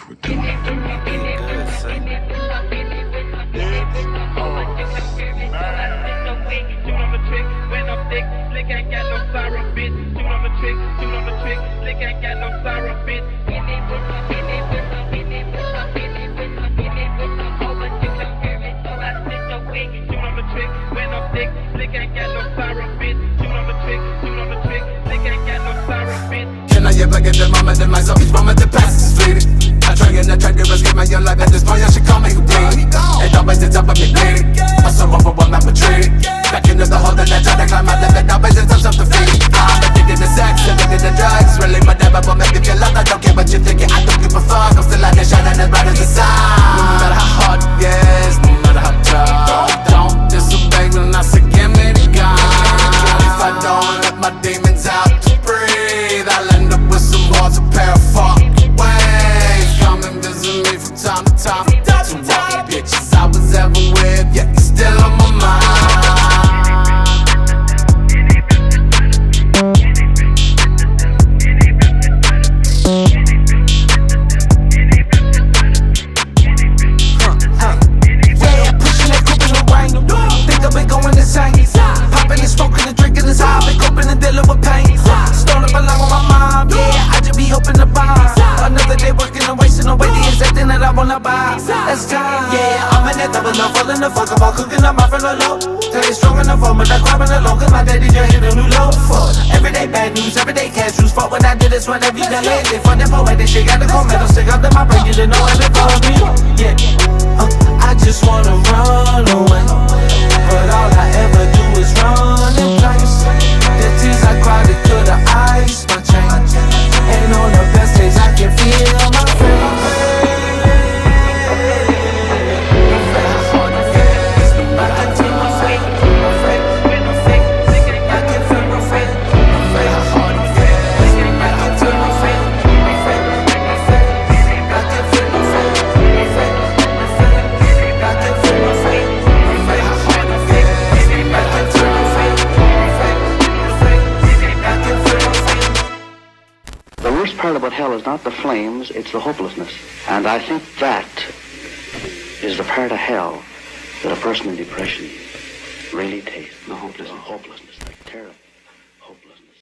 We're doing good, son. Can I ever get the moment in myself? Each moment that passes is fleeting. I try and attract to escape my young life. At this point, I should call me Houdini. It always ends up with me bleeding. I'm so overwhelmed, I'm retreating. Back into the hole that I try to climb out of it. Always ends up self-defeating. I'm addicted to sex, addicted to drugs. Really whatever will make me feel loved. I don't care what you're thinking, I don't give a fuck. I'm still out there shining as bright as the sun. No matter how hard it gets, no matter how tough, don't disobey when I say give me the gun. If I don't let my demons out to breathe, I'll end up with some walls, a pair of fucking waves. Come and visit me from time to time. To all the bitches I was ever with, yet you're still on my mind. Falling the fuck about cooking up my friend low. Till they strong enough for me, like crabbing alone. Cause my daddy just hit a new low. Fuck, everyday bad news, everyday cash juice. Fuck when I did this, what have you done lately? Fuck that poetic shit, got the cold metal stick up to my brain. You didn't know it for me. Yeah, I just wanna run away, but all I ever do is run in place. The tears I cried, it could've iced my chain. And on the best days I can feel my face. Part about hell is not the flames, it's the hopelessness. And I think that is the part of hell that a person in depression really tastes. The hopelessness, like terrible.